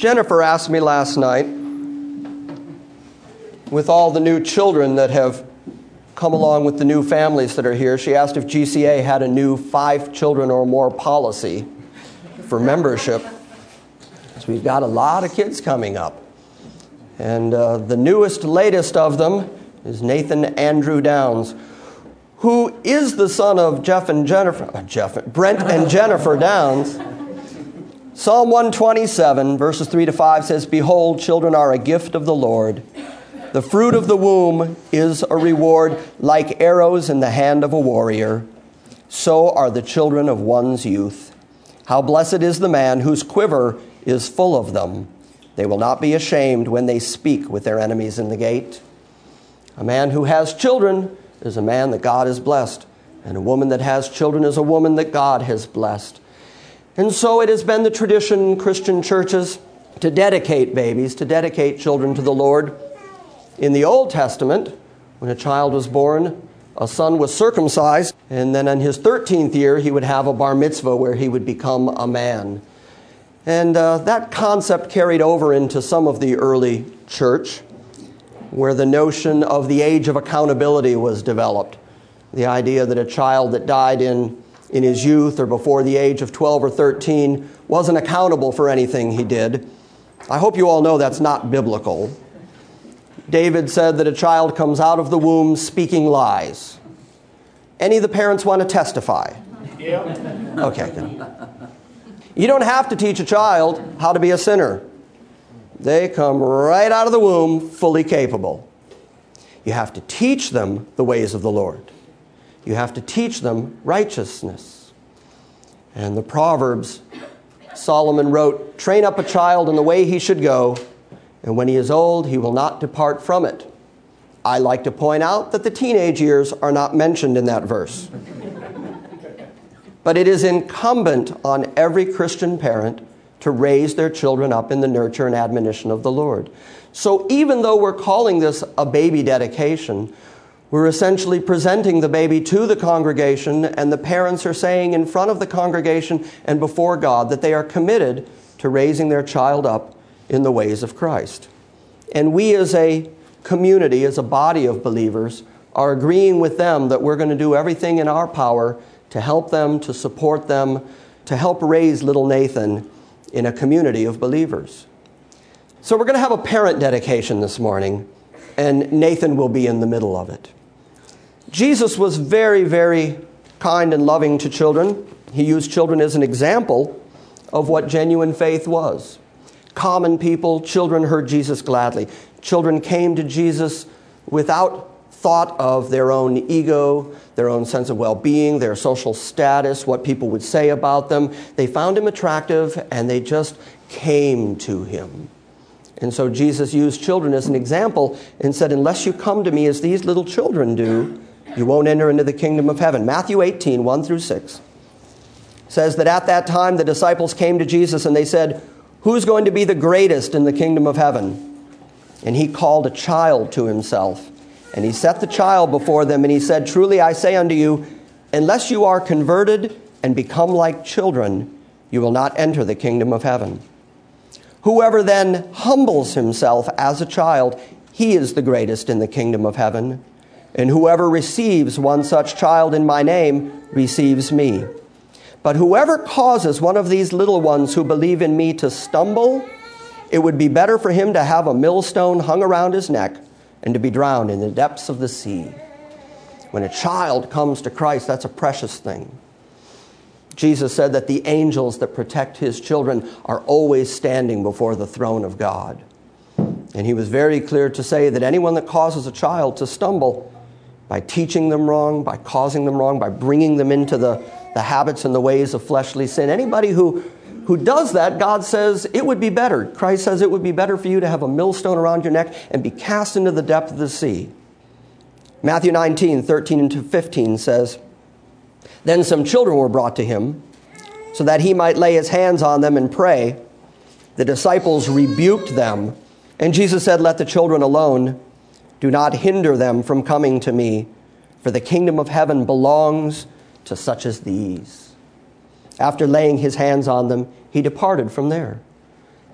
Jennifer asked me last night, with all the new children that have come along with the new families that are here, she asked if GCA had a new 5 children or more policy for membership. So we've got a lot of kids coming up. And the newest, latest of them is Nathan Andrew Downs, who is the son of Brent and Jennifer Downs. Psalm 127, verses 3 to 5 says, "Behold, children are a gift of the Lord. The fruit of the womb is a reward, like arrows in the hand of a warrior. So are the children of one's youth. How blessed is the man whose quiver is full of them. They will not be ashamed when they speak with their enemies in the gate." A man who has children is a man that God has blessed, and a woman that has children is a woman that God has blessed. And so it has been the tradition in Christian churches to dedicate babies, to dedicate children to the Lord. In the Old Testament, when a child was born, a son was circumcised, and then in his 13th year, he would have a bar mitzvah where he would become a man. And that concept carried over into some of the early church, where the notion of the age of accountability was developed. The idea that a child that died in his youth or before the age of 12 or 13 wasn't accountable for anything he did. I hope you all know that's not biblical. David said that a child comes out of the womb speaking lies. Any of the parents want to testify? Yeah. Okay, good. You don't have to teach a child how to be a sinner. They come right out of the womb fully capable. You have to teach them the ways of the Lord. You have to teach them righteousness. And the Proverbs, Solomon wrote, "Train up a child in the way he should go, and when he is old, he will not depart from it." I like to point out that the teenage years are not mentioned in that verse. But it is incumbent on every Christian parent to raise their children up in the nurture and admonition of the Lord. So even though we're calling this a baby dedication, we're essentially presenting the baby to the congregation, and the parents are saying in front of the congregation and before God that they are committed to raising their child up in the ways of Christ. And we as a community, as a body of believers, are agreeing with them that we're going to do everything in our power to help them, to support them, to help raise little Nathan in a community of believers. So we're going to have a parent dedication this morning, and Nathan will be in the middle of it. Jesus was very, very kind and loving to children. He used children as an example of what genuine faith was. Common people, children heard Jesus gladly. Children came to Jesus without thought of their own ego, their own sense of well-being, their social status, what people would say about them. They found him attractive, and they just came to him. And so Jesus used children as an example and said, "Unless you come to me as these little children do, you won't enter into the kingdom of heaven." Matthew 18, 1 through 6 says that at that time the disciples came to Jesus and they said, "Who's going to be the greatest in the kingdom of heaven?" And he called a child to himself. And he set the child before them, and he said, "Truly I say unto you, unless you are converted and become like children, you will not enter the kingdom of heaven. Whoever then humbles himself as a child, he is the greatest in the kingdom of heaven. And whoever receives one such child in my name receives me. But whoever causes one of these little ones who believe in me to stumble, it would be better for him to have a millstone hung around his neck and to be drowned in the depths of the sea." When a child comes to Christ, that's a precious thing. Jesus said that the angels that protect his children are always standing before the throne of God. And he was very clear to say that anyone that causes a child to stumble by teaching them wrong, by causing them wrong, by bringing them into the habits and the ways of fleshly sin, anybody who does that, God says it would be better. Christ says it would be better for you to have a millstone around your neck and be cast into the depth of the sea. Matthew 19, 13 to 15 says, "Then some children were brought to him, so that he might lay his hands on them and pray. The disciples rebuked them, and Jesus said, 'Let the children alone. Do not hinder them from coming to me, for the kingdom of heaven belongs to such as these.' After laying his hands on them, he departed from there.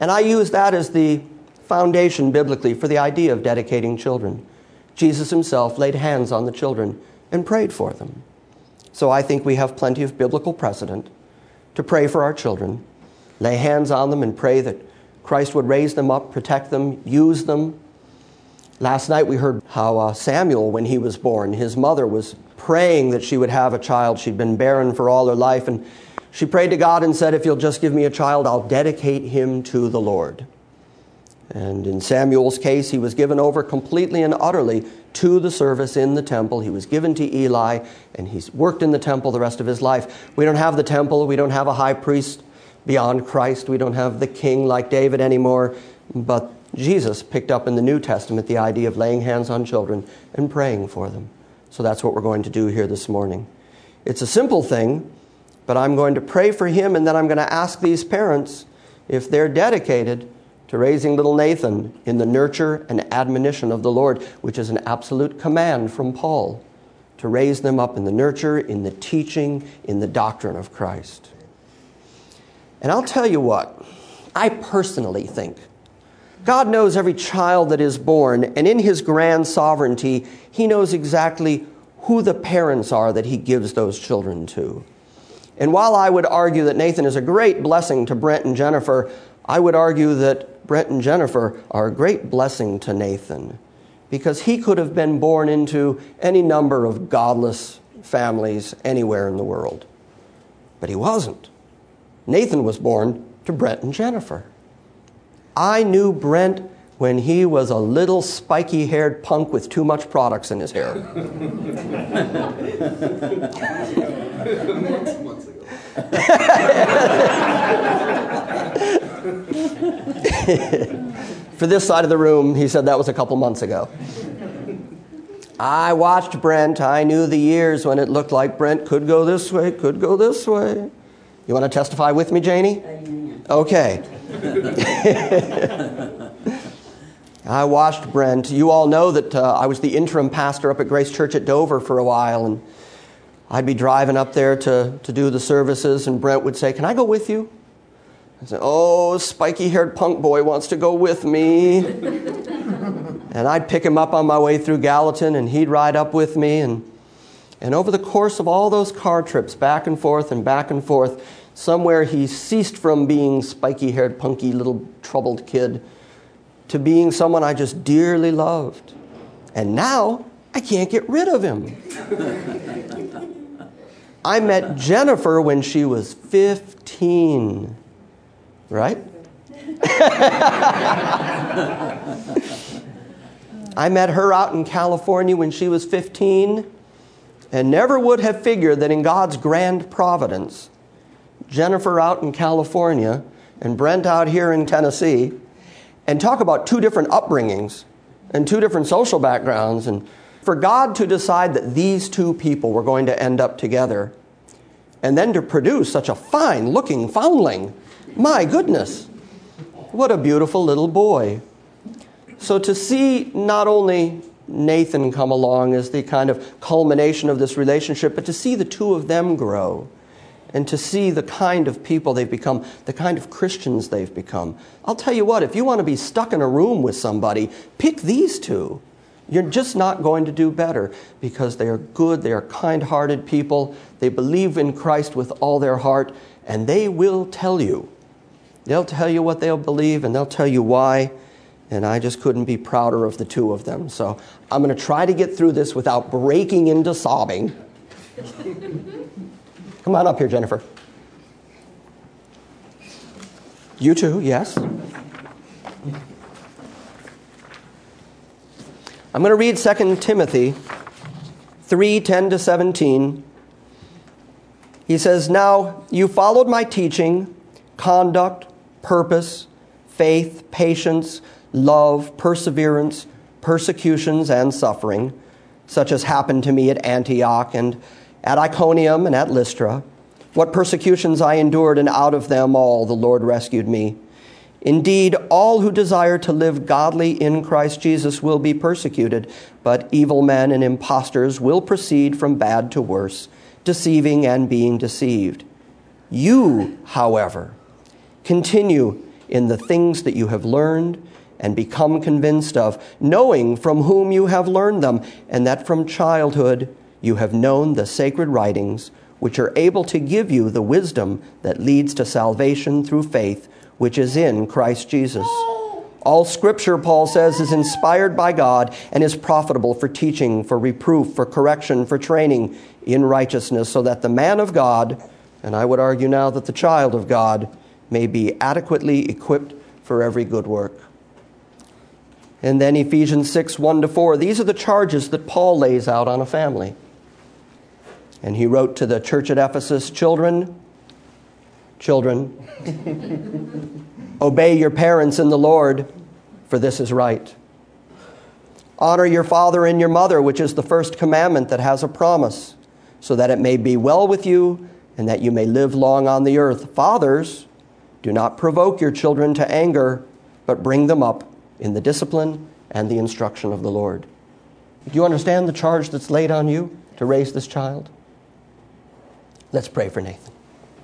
And I use that as the foundation biblically for the idea of dedicating children. Jesus himself laid hands on the children and prayed for them. So I think we have plenty of biblical precedent to pray for our children, lay hands on them and pray that Christ would raise them up, protect them, use them. Last night we heard how Samuel, when he was born, his mother was praying that she would have a child. She'd been barren for all her life, and she prayed to God and said, if you'll just give me a child, I'll dedicate him to the Lord. And in Samuel's case, he was given over completely and utterly to the service in the temple. He was given to Eli, and he's worked in the temple the rest of his life. We don't have the temple. We don't have a high priest beyond Christ. We don't have the king like David anymore. But Jesus picked up in the New Testament the idea of laying hands on children and praying for them. So that's what we're going to do here this morning. It's a simple thing, but I'm going to pray for him, and then I'm going to ask these parents if they're dedicated to raising little Nathan in the nurture and admonition of the Lord, which is an absolute command from Paul, to raise them up in the nurture, in the teaching, in the doctrine of Christ. And I'll tell you what, I personally think God knows every child that is born, and in his grand sovereignty, he knows exactly who the parents are that he gives those children to. And while I would argue that Nathan is a great blessing to Brent and Jennifer, I would argue that Brent and Jennifer are a great blessing to Nathan, because he could have been born into any number of godless families anywhere in the world. But he wasn't. Nathan was born to Brent and Jennifer. I knew Brent when he was a little spiky-haired punk with too much products in his hair. For this side of the room, he said that was a couple months ago. I watched Brent. I knew the years when it looked like Brent could go this way, could go this way. You want to testify with me, Janie? Amen. Okay. I watched Brent. You all know that I was the interim pastor up at Grace Church at Dover for a while, and I'd be driving up there to do the services, and Brent would say, "Can I go with you?" I said, "Oh, spiky-haired punk boy wants to go with me." And I'd pick him up on my way through Gallatin, and he'd ride up with me. And over the course of all those car trips, back and forth, somewhere he ceased from being spiky-haired, punky, little troubled kid to being someone I just dearly loved. And now I can't get rid of him. I met Jennifer when she was 15, right? I met her out in California when she was 15, and never would have figured that in God's grand providence, Jennifer out in California and Brent out here in Tennessee, and talk about two different upbringings and two different social backgrounds, and for God to decide that these two people were going to end up together, and then to produce such a fine-looking foundling. My goodness, what a beautiful little boy. So to see not only Nathan come along as the kind of culmination of this relationship, but to see the two of them grow, and to see the kind of people they've become, the kind of Christians they've become. I'll tell you what, if you want to be stuck in a room with somebody, pick these two. You're just not going to do better, because they are good, they are kind-hearted people, they believe in Christ with all their heart, and they will tell you. They'll tell you what they'll believe, and they'll tell you why, and I just couldn't be prouder of the two of them. So I'm going to try to get through this without breaking into sobbing. Come on up here, Jennifer. You too, yes. I'm going to read 2 Timothy 3:10-17. He says, "Now you followed my teaching, conduct, purpose, faith, patience, love, perseverance, persecutions, and suffering, such as happened to me at Antioch and at Iconium and at Lystra. What persecutions I endured, and out of them all the Lord rescued me. Indeed, all who desire to live godly in Christ Jesus will be persecuted, but evil men and impostors will proceed from bad to worse, deceiving and being deceived. You, however, continue in the things that you have learned and become convinced of, knowing from whom you have learned them, and that from childhood you have known the sacred writings, which are able to give you the wisdom that leads to salvation through faith, which is in Christ Jesus. All Scripture, Paul says, is inspired by God and is profitable for teaching, for reproof, for correction, for training in righteousness, so that the man of God, and I would argue now that the child of God, may be adequately equipped for every good work. And then Ephesians 6, 1-4, these are the charges that Paul lays out on a family. And he wrote to the church at Ephesus, Children, obey your parents in the Lord, for this is right. Honor your father and your mother, which is the first commandment that has a promise, so that it may be well with you and that you may live long on the earth. Fathers, do not provoke your children to anger, but bring them up in the discipline and the instruction of the Lord. Do you understand the charge that's laid on you to raise this child? Let's pray for Nathan.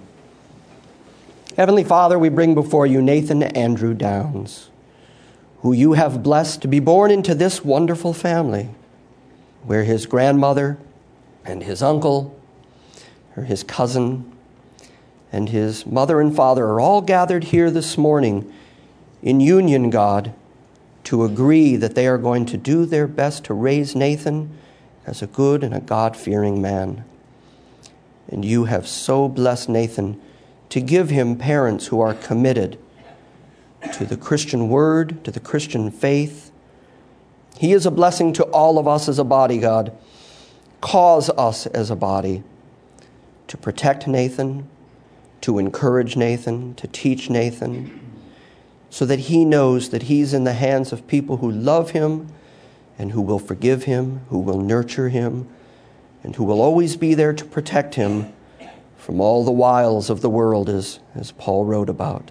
Heavenly Father, we bring before you Nathan Andrew Downs, who you have blessed to be born into this wonderful family, where his grandmother and his uncle, or his cousin, and his mother and father are all gathered here this morning in union, God, to agree that they are going to do their best to raise Nathan as a good and a God-fearing man. And you have so blessed Nathan to give him parents who are committed to the Christian word, to the Christian faith. He is a blessing to all of us as a body, God. Cause us as a body to protect Nathan, to encourage Nathan, to teach Nathan, so that he knows that he's in the hands of people who love him and who will forgive him, who will nurture him, and who will always be there to protect him from all the wiles of the world, as Paul wrote about.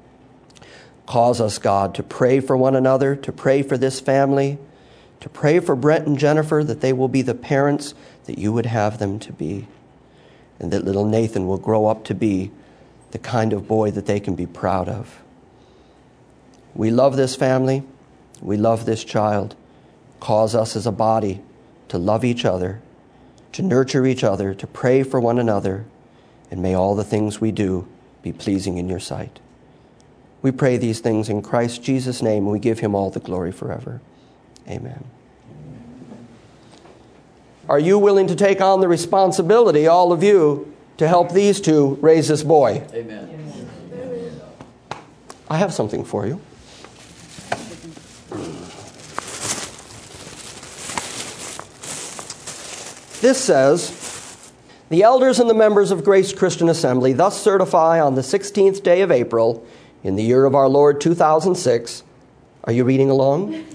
Cause us, God, to pray for one another, to pray for this family, to pray for Brent and Jennifer, that they will be the parents that you would have them to be, and that little Nathan will grow up to be the kind of boy that they can be proud of. We love this family. We love this child. Cause us as a body to love each other, to nurture each other, to pray for one another, and may all the things we do be pleasing in your sight. We pray these things in Christ Jesus' name, and we give him all the glory forever. Amen. Are you willing to take on the responsibility, all of you, to help these two raise this boy? Amen. I have something for you. This says, the elders and the members of Grace Christian Assembly thus certify on the 16th day of April, in the year of our Lord 2006, are you reading along?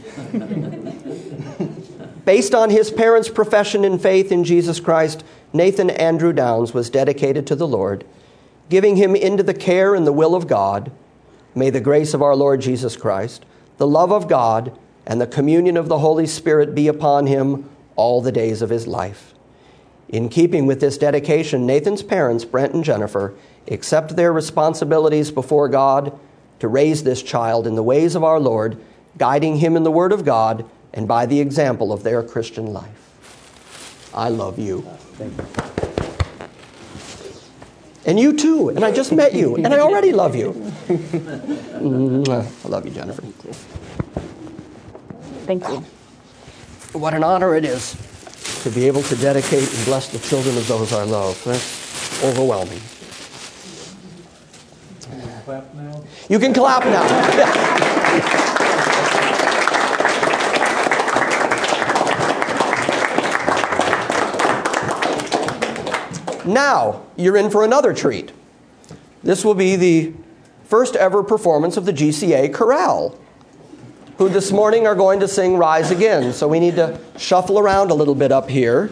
Based on his parents' profession in faith in Jesus Christ, Nathan Andrew Downs was dedicated to the Lord, giving him into the care and the will of God. May the grace of our Lord Jesus Christ, the love of God, and the communion of the Holy Spirit be upon him all the days of his life. In keeping with this dedication, Nathan's parents, Brent and Jennifer, accept their responsibilities before God to raise this child in the ways of our Lord, guiding him in the Word of God and by the example of their Christian life. I love you. Thank you. And you too. And I just met you, and I already love you. I love you, Jennifer. Thank you. What an honor it is to be able to dedicate and bless the children of those I love. That's overwhelming. Clap now. You can clap now. Now, you're in for another treat. This will be the first ever performance of the GCA Chorale, who this morning are going to sing Rise Again. So we need to shuffle around a little bit up here.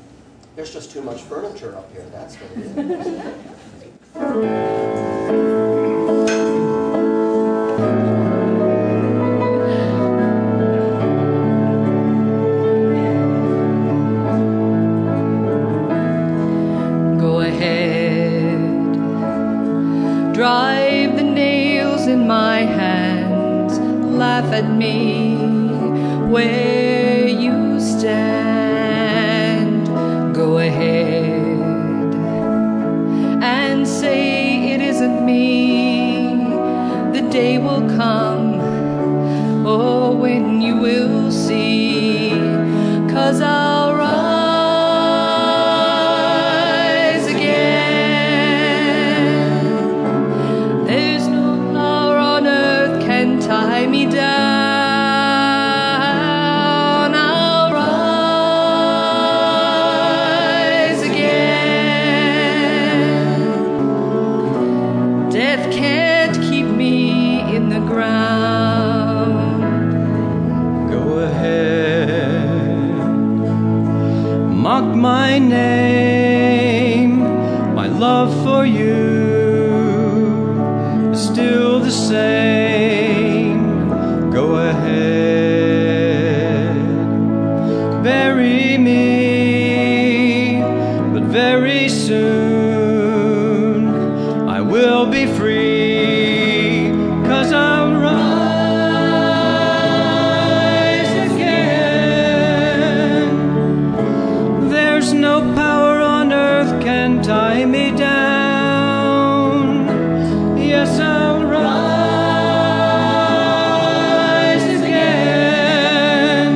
There's just too much furniture up here, that's what it is. ahead. Drive the nails in my hands. Laugh at me where you stand. Go ahead and say it isn't me. The day will come, oh, when you will see, 'cause I'll rise again. There's no power on earth can tie me down. I'll rise again. Death can't keep me in the ground. Go ahead, mock my name. My love for you is still the same. Go ahead, bury me, but very soon I will be free, 'cause I'll rise again. There's no power on earth can tie me down. Yes, I'll rise again.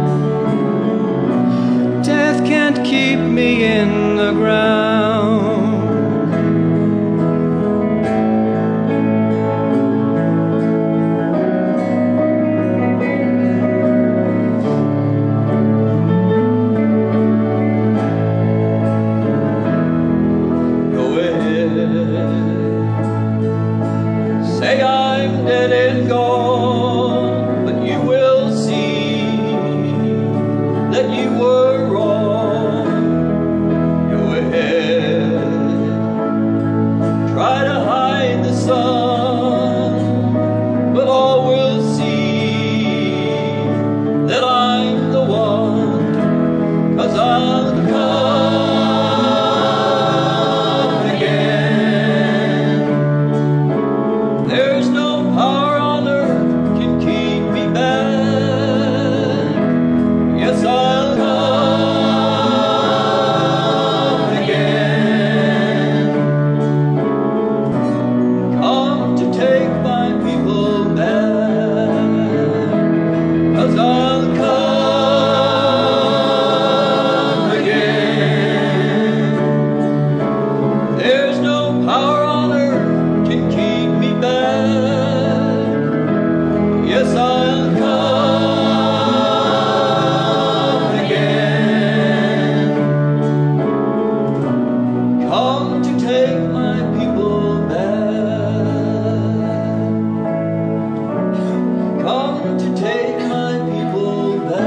Death can't keep me in the ground. Go ahead, say I'm dead and gone, but you will see that you were wrong. Go ahead, try to hide the sun, but all will see that I'm the one, 'cause I'll come again. There's no power on earth can keep me back. Yes, I'll come again. Come to take my people back, 'cause I'll come again. There's no power on earth can keep me back. Yes, I'll come again. Come to take my people back. Come to take my people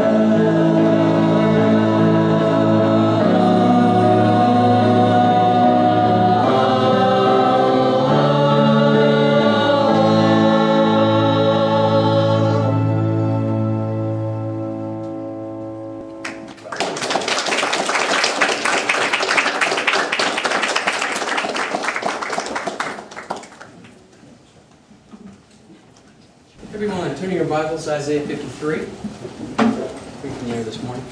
Everyone, turning your Bibles to Isaiah 53. We can hear this morning.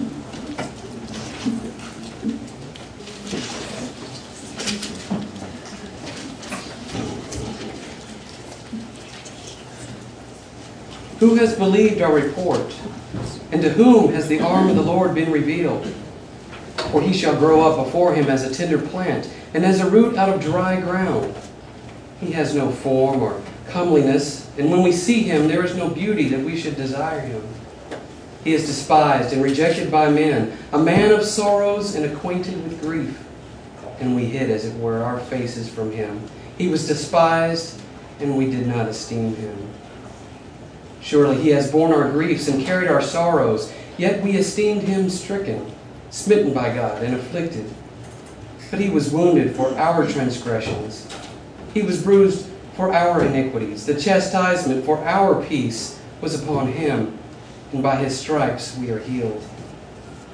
Who has believed our report? And to whom has the arm of the Lord been revealed? For he shall grow up before him as a tender plant, and as a root out of dry ground. He has no form or comeliness, and when we see him, there is no beauty that we should desire him. He is despised and rejected by men, a man of sorrows and acquainted with grief. And we hid, as it were, our faces from him. He was despised, and we did not esteem him. Surely he has borne our griefs and carried our sorrows, yet we esteemed him stricken, smitten by God, and afflicted. But he was wounded for our transgressions. He was bruised for our iniquities. The chastisement for our peace was upon him, and by his stripes we are healed.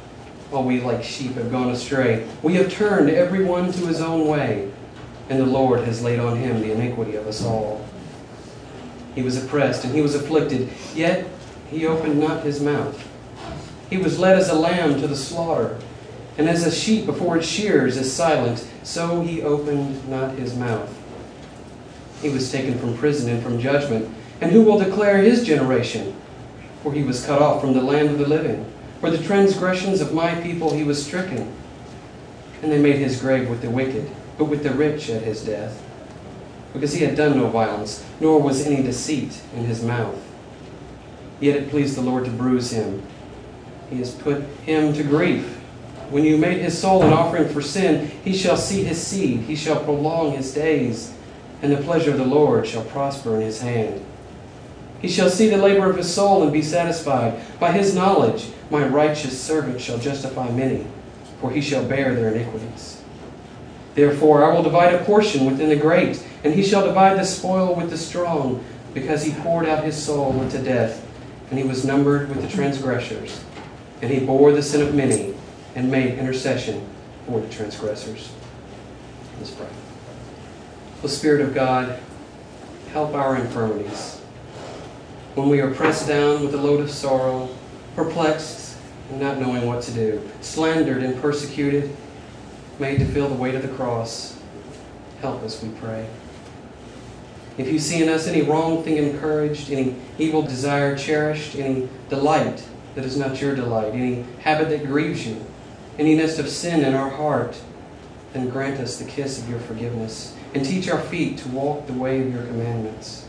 All we like sheep have gone astray. We have turned every one to his own way, and the Lord has laid on him the iniquity of us all. He was oppressed and he was afflicted, yet he opened not his mouth. He was led as a lamb to the slaughter, and as a sheep before its shearers is silent, so he opened not his mouth. He was taken from prison and from judgment, and who will declare his generation? For he was cut off from the land of the living. For the transgressions of my people he was stricken. And they made his grave with the wicked, but with the rich at his death. Because he had done no violence, nor was any deceit in his mouth. Yet it pleased the Lord to bruise him. He has put him to grief. When you made his soul an offering for sin, he shall see his seed, he shall prolong his days, and the pleasure of the Lord shall prosper in his hand. He shall see the labor of his soul and be satisfied. By his knowledge my righteous servant shall justify many, for he shall bear their iniquities. Therefore I will divide a portion within the great, and he shall divide the spoil with the strong, because he poured out his soul unto death, and he was numbered with the transgressors. And he bore the sin of many, and made intercession for the transgressors. Let's pray. O Spirit of God, help our infirmities. When we are pressed down with a load of sorrow, perplexed and not knowing what to do, slandered and persecuted, made to feel the weight of the cross, help us, we pray. If you see in us any wrong thing encouraged, any evil desire cherished, any delight that is not your delight, any habit that grieves you, any nest of sin in our heart, then grant us the kiss of your forgiveness, and teach our feet to walk the way of your commandments.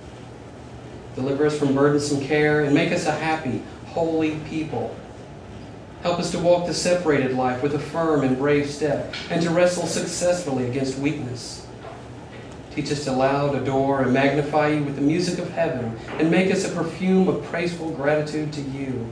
Deliver us from burdensome care, and make us a happy, holy people. Help us to walk the separated life with a firm and brave step, and to wrestle successfully against weakness. Teach us to loud adore and magnify you with the music of heaven, and make us a perfume of praiseful gratitude to you.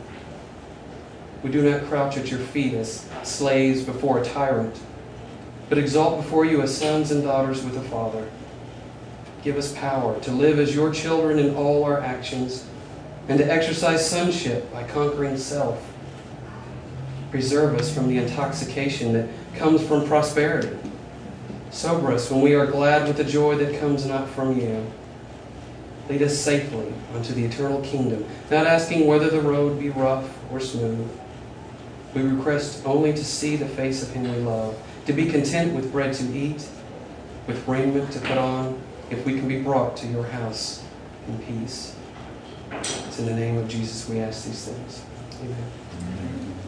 We do not crouch at your feet as slaves before a tyrant, but exalt before you as sons and daughters with a father. Give us power to live as your children in all our actions, and to exercise sonship by conquering self. Preserve us from the intoxication that comes from prosperity. Sober us when we are glad with the joy that comes not from you. Lead us safely unto the eternal kingdom, not asking whether the road be rough or smooth. We request only to see the face of him we love, to be content with bread to eat, with raiment to put on, if we can be brought to your house in peace. It's in the name of Jesus we ask these things. Amen.